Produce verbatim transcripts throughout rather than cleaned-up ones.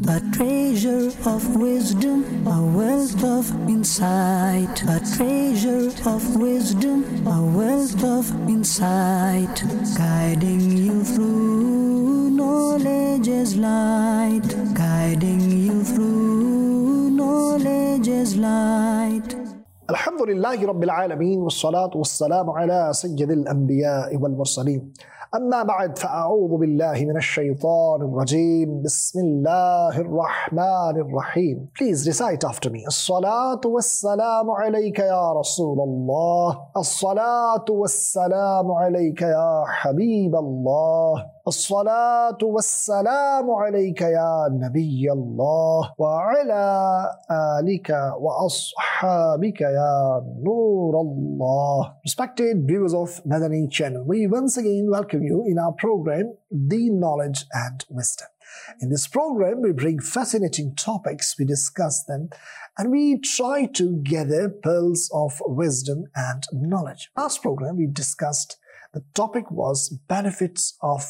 a treasure of wisdom, a wealth of insight, a treasure of wisdom, a wealth of insight, guiding you through knowledge as light, guiding you through knowledge as light. Alhamdulillahi Rabbil Alameen, wassalatu wassalamu ala sayyidil anbiya'i wal mursaleen. أما بعد فأعوذ بالله من الشيطان الرجيم بسم الله الرحمن الرحيم. Please recite after me. الصلاة والسلام عليك يا رسول الله، الصلاة والسلام عليك يا حبيب الله، الصلاة والسلام عليك يا نبي الله، وعلى آلك وأصحابك يا نور الله. Respected viewers of Madani channel, we once again welcome you in our program, The Knowledge and Wisdom. In this program, we bring fascinating topics, we discuss them, and we try to gather pearls of wisdom and knowledge. Last program, we discussed, the topic was benefits of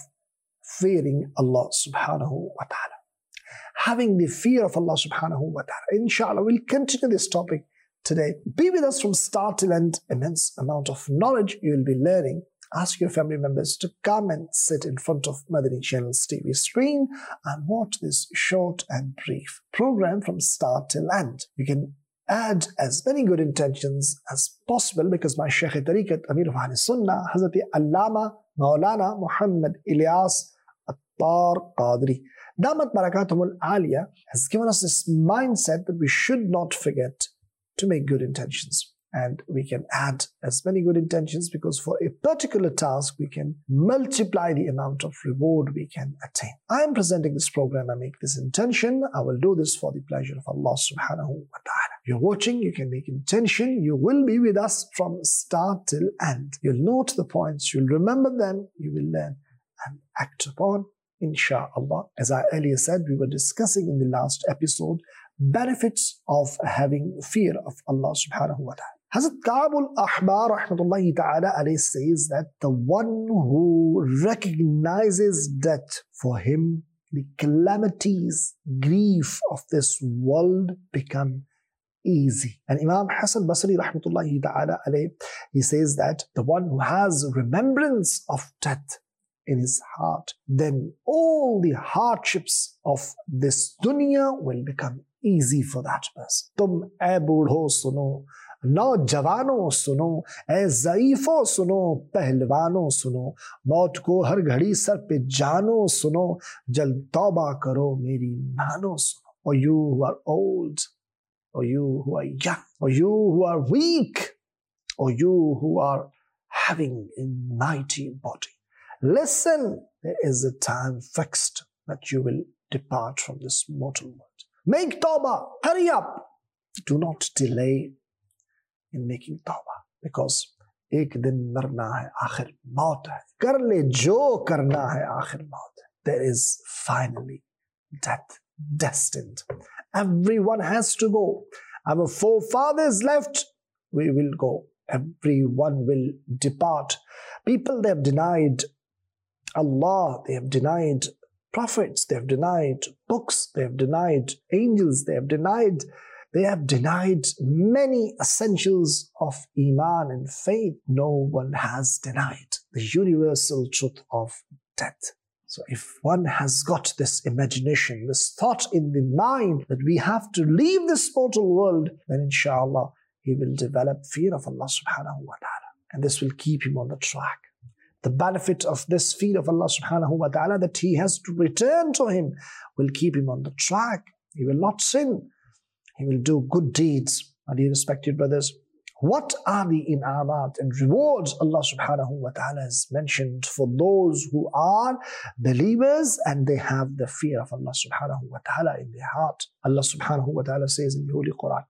fearing Allah subhanahu wa ta'ala. Having the fear of Allah subhanahu wa ta'ala. Inshallah, we'll continue this topic today. Be with us from start till end. Immense amount of knowledge you will be learning. Ask your family members to come and sit in front of Madani Channel's T V screen and watch this short and brief program from start till end. You can add as many good intentions as possible because my Shaykh Tariqat Amir of Ahl Sunnah, Hazrat Allama Maulana Muhammad Ilyas Attar Qadri, Damat Barakatumul Aliyah, has given us this mindset that we should not forget to make good intentions. And we can add as many good intentions because for a particular task, we can multiply the amount of reward we can attain. I am presenting this program. I make this intention. I will do this for the pleasure of Allah subhanahu wa ta'ala. You're watching, you can make intention. You will be with us from start till end. You'll note the points. You'll remember them. You will learn and act upon, inshallah. As I earlier said, we were discussing in the last episode benefits of having fear of Allah subhanahu wa ta'ala. Hazrat Ka'b al-Ahbar rahmatullahi ta'ala alayhi says that the one who recognizes death, for him the calamities, grief of this world become easy. And Imam Hassan Basri rahmatullahi ta'ala alayhi, he says that the one who has remembrance of death in his heart, then all the hardships of this dunya will become easy for that person. Tum ए बूढ़ो सुनो, नौजवानों सुनो, ए ज़ईफ़ों सुनो, पहलवानों सुनो, मौत को हर घड़ी सर पे जानो सुनो, जल्द तौबा करो मेरी मानो सुनो. Or you who are old, or you who are young, or you who are weak, or you who are having a mighty body, listen, there is a time fixed that you will depart from this mortal world. Make tawbah, hurry up. Do not delay in making tawbah, because ek din marna hai, aakhir maut hai. Kar le jo karna hai, aakhir maut hai. There is finally death destined. Everyone has to go. Our forefathers left, we will go. Everyone will depart. People, they have denied Allah, they have denied prophets, they have denied books, they have denied angels, they have denied, they have denied many essentials of Iman and faith. No one has denied the universal truth of death. So if one has got this imagination, this thought in the mind that we have to leave this mortal world, then inshallah he will develop fear of Allah subhanahu wa ta'ala. And this will keep him on the track. The benefit of this fear of Allah subhanahu wa ta'ala, that he has to return to him, will keep him on the track. He will not sin. He will do good deeds. My dear respected brothers, what are the in'amat and rewards Allah subhanahu wa ta'ala has mentioned for those who are believers and they have the fear of Allah subhanahu wa ta'ala in their heart? Allah subhanahu wa ta'ala says in the Holy Quran,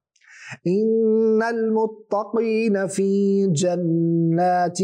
إِنَّ الْمُتَّقِينَ فِي جَنَّاتٍ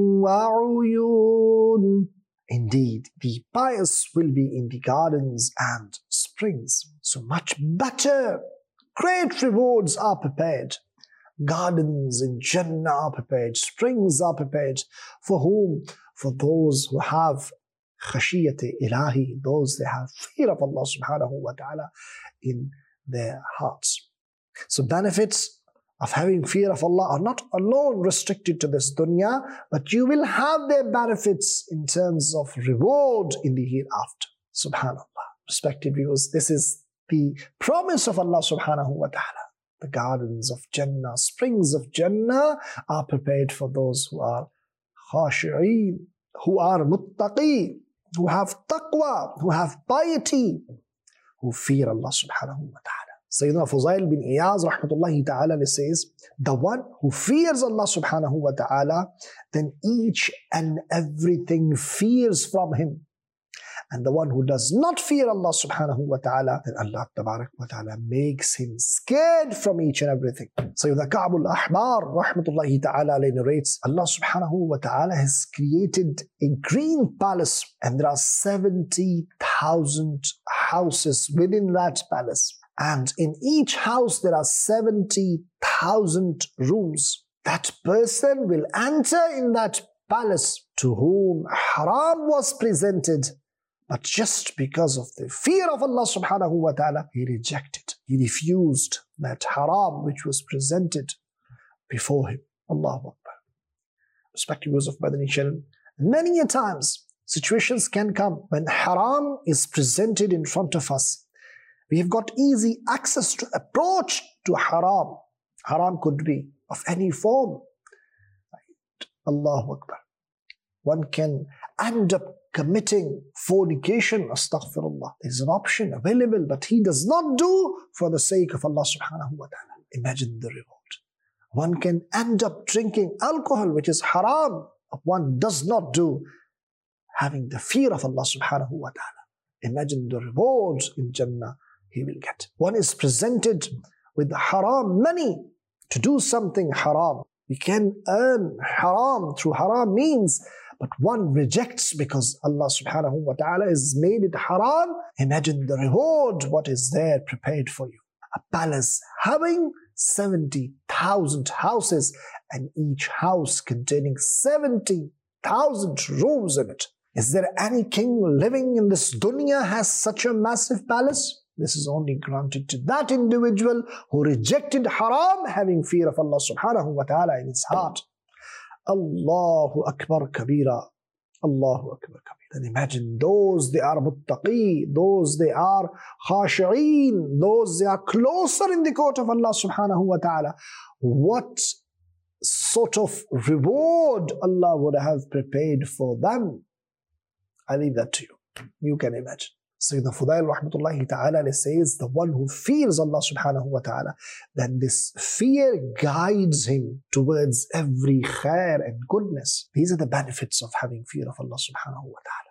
وَعُيُونٍ. Indeed, the pious will be in the gardens and springs. So much better. Great rewards are prepared. Gardens in Jannah are prepared. Springs are prepared. For whom? For those who have khashiyat ilahi, those they have fear of Allah subhanahu wa ta'ala in their hearts. So benefits of having fear of Allah are not alone restricted to this dunya, but you will have their benefits in terms of reward in the hereafter. Subhanallah. Respected viewers, this is the promise of Allah subhanahu wa ta'ala. The gardens of Jannah, springs of Jannah are prepared for those who are khashi'een, who are muttaqi, who have taqwa, who have piety, who fear Allah subhanahu wa ta'ala. Sayyidina Fuzail bin Iyaz rahmatullahi ta'ala says, the one who fears Allah subhanahu wa ta'ala, then each and everything fears from him. And the one who does not fear Allah subhanahu wa ta'ala, then Allah tabarak wa ta'ala makes him scared from each and everything. Sayyidina Ka'b al-Ahbar rahmatullahi ta'ala narrates, Allah subhanahu wa ta'ala has created a green palace, and there are seventy thousand houses within that palace. And in each house there are seventy thousand rooms. That person will enter in that palace to whom haram was presented, but just because of the fear of Allah subhanahu wa ta'ala, he rejected, he refused that haram which was presented before him. Allahu Akbar. Respected viewers of Madani channel, many a times situations can come when haram is presented in front of us. We have got easy access to approach to haram. Haram could be of any form. Right? Allahu Akbar. One can end up committing fornication, astaghfirullah. There is an option available, but he does not do for the sake of Allah subhanahu wa ta'ala. Imagine the reward. One can end up drinking alcohol, which is haram. One does not do, having the fear of Allah subhanahu wa ta'ala. Imagine the rewards in Jannah he will get. One is presented with haram money to do something haram. We can earn haram through haram means, but one rejects because Allah subhanahu wa ta'ala has made it haram. Imagine the reward, what is there prepared for you. A palace having seventy thousand houses, and each house containing seventy thousand rooms in it. Is there any king living in this dunya has such a massive palace? This is only granted to that individual who rejected haram, having fear of Allah subhanahu wa ta'ala in his heart. Allahu Akbar Kabira. Allahu Akbar Kabira. And imagine those they are muttaqi, those they are khashi'een, those they are closer in the court of Allah subhanahu wa ta'ala. What sort of reward Allah would have prepared for them? I leave that to you. You can imagine. Sayyidina Fudail rahmatullahi ta'ala says, the one who fears Allah subhanahu wa ta'ala, then this fear guides him towards every khair and goodness. These are the benefits of having fear of Allah subhanahu wa ta'ala.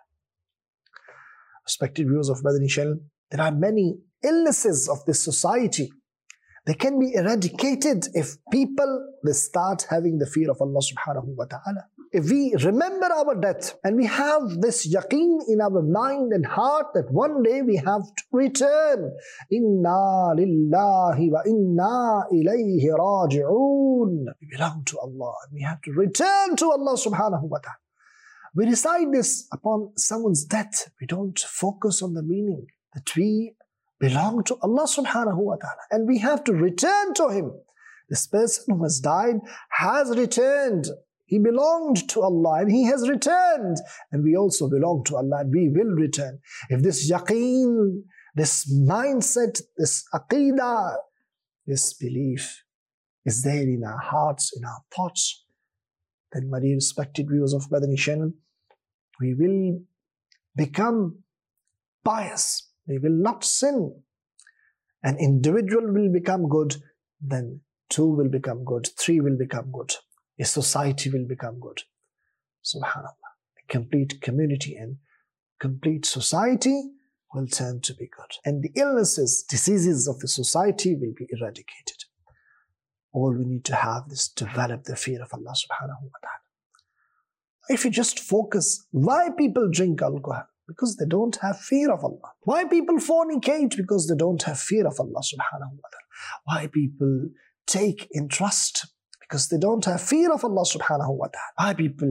Respected viewers of Madani channel, there are many illnesses of this society. They can be eradicated if people they start having the fear of Allah subhanahu wa ta'ala. If we remember our death and we have this yaqeen in our mind and heart that one day we have to return. Inna lillahi wa inna ilayhi raji'un. We belong to Allah and we have to return to Allah subhanahu wa ta'ala. We recite this upon someone's death. We don't focus on the meaning that we belong to Allah subhanahu wa ta'ala and we have to return to Him. This person who has died has returned. He belonged to Allah and he has returned, and we also belong to Allah and we will return. If this yaqeen, this mindset, this aqidah, this belief is there in our hearts, in our thoughts, then my dear respected viewers of Madani channel, we will become pious. We will not sin. An individual will become good, then two will become good, three will become good. A society will become good. Subhanallah. A complete community and complete society will turn to be good. And the illnesses, diseases of the society will be eradicated. All we need to have is develop the fear of Allah subhanahu wa ta'ala. If you just focus, why people drink alcohol? Because they don't have fear of Allah. Why people fornicate? Because they don't have fear of Allah subhanahu wa ta'ala. Why people take interest? Because they don't have fear of Allah subhanahu wa ta'ala. Why people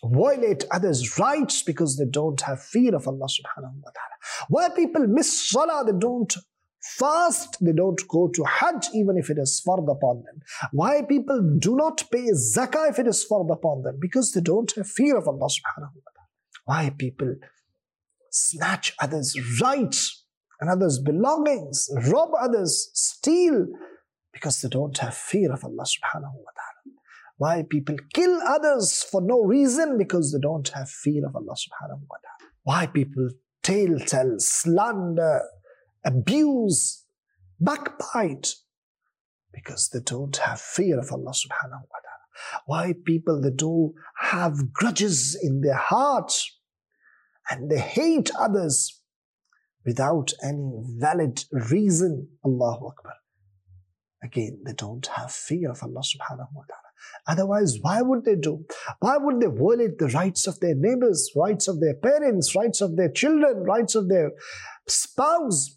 violate others' rights because they don't have fear of Allah subhanahu wa ta'ala. Why people miss salah, they don't fast, they don't go to Hajj even if it is fard upon them. Why people do not pay zakah if it is fard upon them? Because they don't have fear of Allah subhanahu wa ta'ala. Why people snatch others' rights and others' belongings, rob others, steal? Because they don't have fear of Allah subhanahu wa ta'ala. Why people kill others for no reason? Because they don't have fear of Allah subhanahu wa ta'ala. Why people tale tell, slander, abuse, backbite? Because they don't have fear of Allah subhanahu wa ta'ala. Why people, they do have grudges in their hearts and they hate others without any valid reason? Allahu Akbar. Again, they don't have fear of Allah subhanahu wa ta'ala. Otherwise, why would they do? Why would they violate the rights of their neighbors, rights of their parents, rights of their children, rights of their spouse?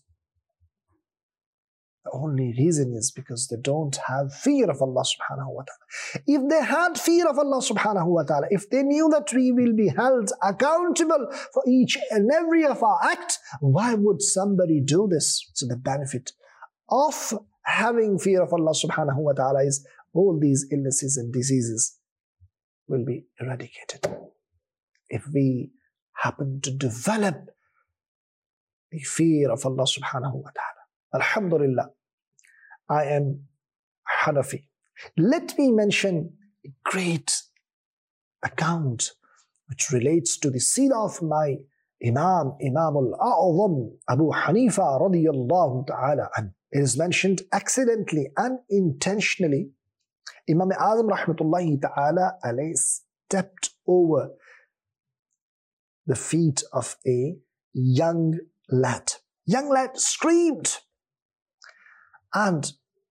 The only reason is because they don't have fear of Allah subhanahu wa ta'ala. If they had fear of Allah subhanahu wa ta'ala, if they knew that we will be held accountable for each and every of our act, why would somebody do this? So the benefit of having fear of Allah subhanahu wa ta'ala is all these illnesses and diseases will be eradicated. If we happen to develop the fear of Allah subhanahu wa ta'ala. Alhamdulillah, I am Hanafi. Let me mention a great account which relates to the seerah of my Imam, Imam al-A'zam, Abu Hanifa radiyallahu ta'ala anhu. It is mentioned accidentally, unintentionally. Imam Azam rahmatullahi ta'ala alayhi stepped over the feet of a young lad. Young lad screamed. And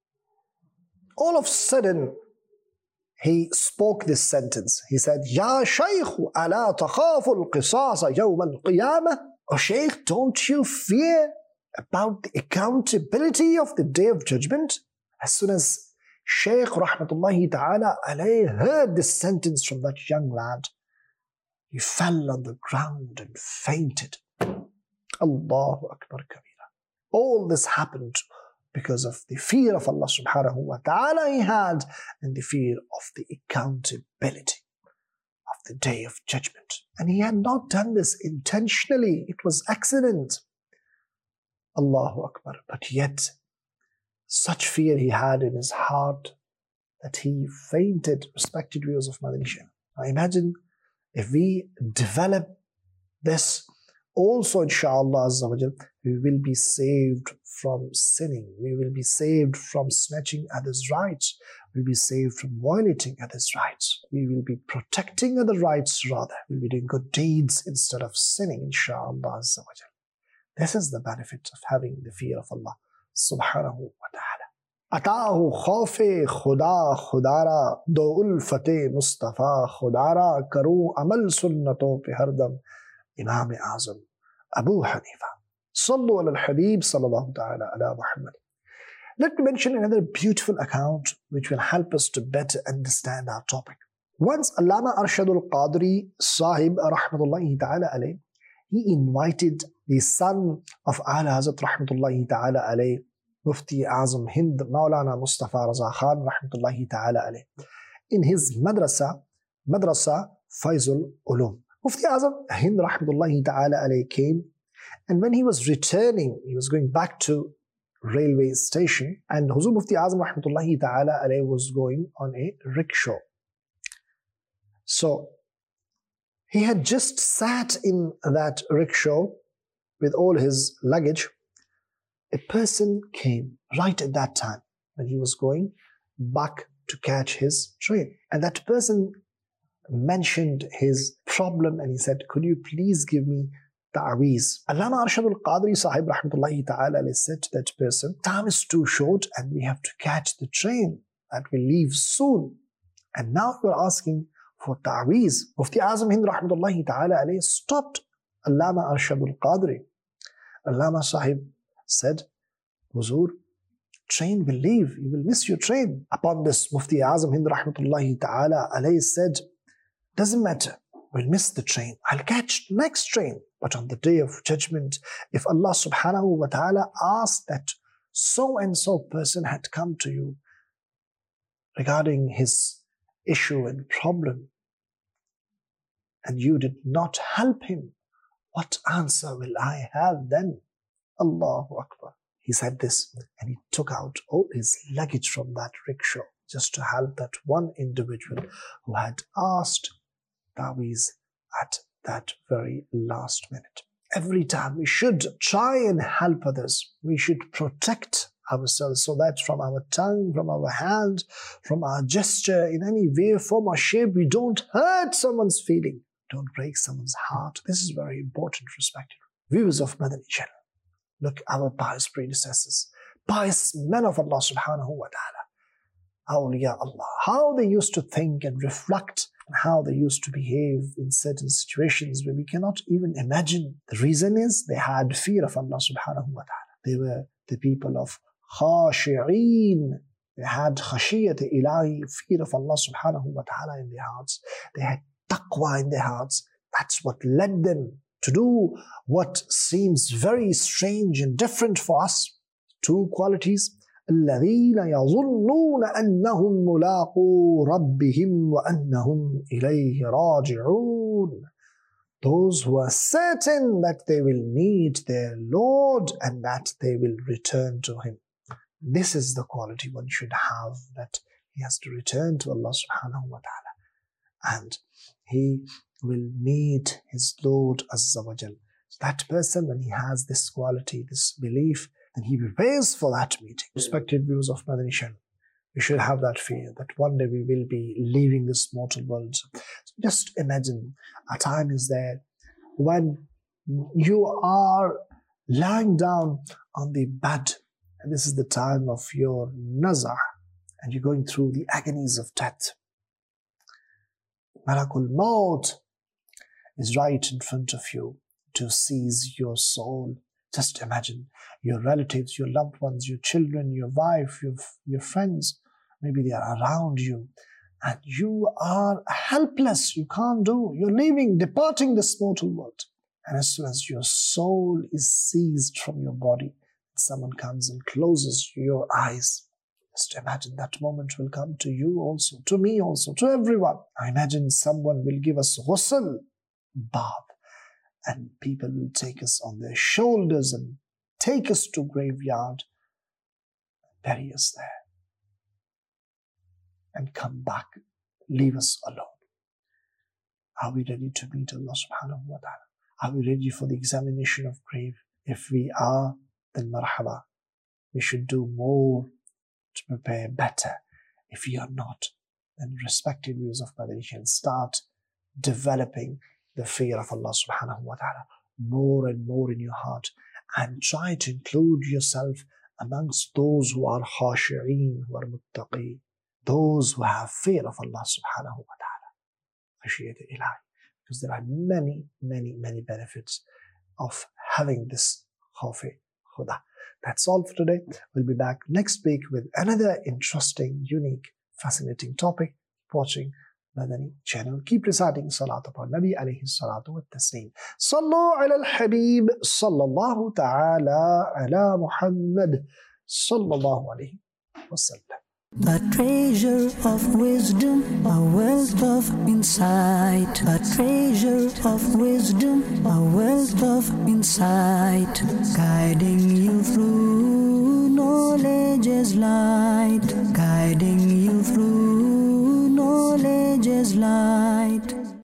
all of a sudden, he spoke this sentence. He said, Ya Shaykh, ala takhafu al-qisasa yawm al-qiyamah. Oh Shaykh, don't you fear about the accountability of the Day of Judgment? As soon as Shaykh rahmatullahi ta'ala alayhi heard this sentence from that young lad, he fell on the ground and fainted. Allahu Akbar Kabira. All this happened because of the fear of Allah subhanahu wa ta'ala he had and the fear of the accountability of the Day of Judgment. And he had not done this intentionally. It was accident. Allahu Akbar. But yet, such fear he had in his heart that he fainted. Respected viewers of Madani Channel. Now imagine if we develop this also, inshaAllah Azza wa Jal, we will be saved from sinning. We will be saved from snatching others' rights. We will be saved from violating others' rights. We will be protecting other rights rather. We will be doing good deeds instead of sinning, inshaAllah Azza wa Jal. This is the benefit of having the fear of Allah subhanahu wa ta'ala. Ataahu khawfe khuda khudara, do ulfate Mustafa khudara, karu amal sunnato pe hardam. Imam Azam, Abu Hanifa. Sallu ala al-Habib sallallahu ta'ala ala Muhammad. Let me mention another beautiful account which will help us to better understand our topic. Once Allama Arshadul Qadri Sahib rahmatullahi ta'ala alayh, he invited the son of Ala Hazrat rahmatullahi ta'ala alayh, Mufti Azam Hind Maulana Mustafa Raza Khan rahmatullahi ta'ala alayh, in his madrasa, Madrasa Faizul Ulum. Mufti Azam Hind rahmatullahi ta'ala alayh came, and when he was returning, he was going back to railway station, and Huzur Mufti Azam rahmatullahi ta'ala alayh was going on a rickshaw. So he had just sat in that rickshaw with all his luggage. A person came right at that time when he was going back to catch his train, and that person mentioned his problem and he said, could you please give me ta'weez? Allama Arshadul Qadri Sahib rahmatullahi ta'ala said to that person, time is too short and we have to catch the train that will leave soon. And now you are asking for ta'weez. Mufti Azam Hind rahmatullahi ta'ala stopped Allama Arshadul Qadri. Allama Sahib said, Huzur, train will leave, you will miss your train. Upon this, Mufti Azam Hind rahmatullahi ta'ala alayhi said, doesn't matter, will miss the train. I'll catch next train. But on the day of judgment, if Allah subhanahu wa ta'ala asks that so and so person had come to you regarding his issue and problem, and you did not help him, what answer will I have then? Allahu Akbar. He said this, and he took out all his luggage from that rickshaw just to help that one individual who had asked ta'weez at that very last minute. Every time we should try and help others. We should protect ourselves so that from our tongue, from our hand, from our gesture, in any way, form or shape, we don't hurt someone's feeling. Don't break someone's heart. This is very important, respected viewers of Madani channel. Look, our pious predecessors, pious men of Allah subhanahu wa ta'ala, awliya Allah, how they used to think and reflect, and how they used to behave in certain situations where we cannot even imagine. The reason is they had fear of Allah subhanahu wa ta'ala. They were the people of khashi'een. They had khashiyat ilahi, fear of Allah subhanahu wa ta'ala in their hearts. They had taqwa in their hearts. That's what led them to do what seems very strange and different for us. Two qualities. الَّذِينَ يَظُنُّونَ أَنَّهُمْ مُلَاقُو رَبِّهِمْ وَأَنَّهُمْ إِلَيْهِ رَاجِعُونَ. Those who are certain that they will meet their Lord and that they will return to Him. This is the quality one should have, that he has to return to Allah subhanahu wa ta'ala and he will meet his Lord Azza wa Jal. So that person, when he has this quality, this belief, then he prepares for that meeting. Respected viewers of Madani channel, we should have that fear that one day we will be leaving this mortal world. So just imagine a time is there when you are lying down on the bed, and this is the time of your nazar, and you're going through the agonies of death. Malakul Maut is right in front of you to seize your soul. Just imagine your relatives, your loved ones, your children, your wife, your, your friends, maybe they are around you, and you are helpless, you can't do, you're leaving, departing this mortal world. And as soon as your soul is seized from your body, someone comes and closes your eyes. Just imagine that moment will come to you also, to me also, to everyone. I imagine someone will give us ghusl, bath, and people will take us on their shoulders and take us to graveyard, bury us there, and come back, leave us alone. Are we ready to meet Allah subhanahu wa ta'ala? Are we ready for the examination of grave? If we are, then marhaba. We should do more to prepare better. If we are not, then respected viewers of Madani channel, start developing the fear of Allah subhanahu wa ta'ala more and more in your heart, and try to include yourself amongst those who are khashi'een, who are muttaqeen, those who have fear of Allah subhanahu wa ta'ala. Khashiyat ilahi. Because there are many, many, many benefits of having this khawf-e khuda. That's all for today. We'll be back next week with another interesting, unique, fascinating topic. Keep watching Madani channel. Keep reciting salat upon Nabi alayhi salatu wa tasneem. Sallu ala al-habib sallallahu ta'ala ala Muhammad sallallahu alayhi wa sallam. A treasure of wisdom, a wealth of insight. A treasure of wisdom, a wealth of insight. Guiding you through knowledge as light. Guiding you through knowledge as light.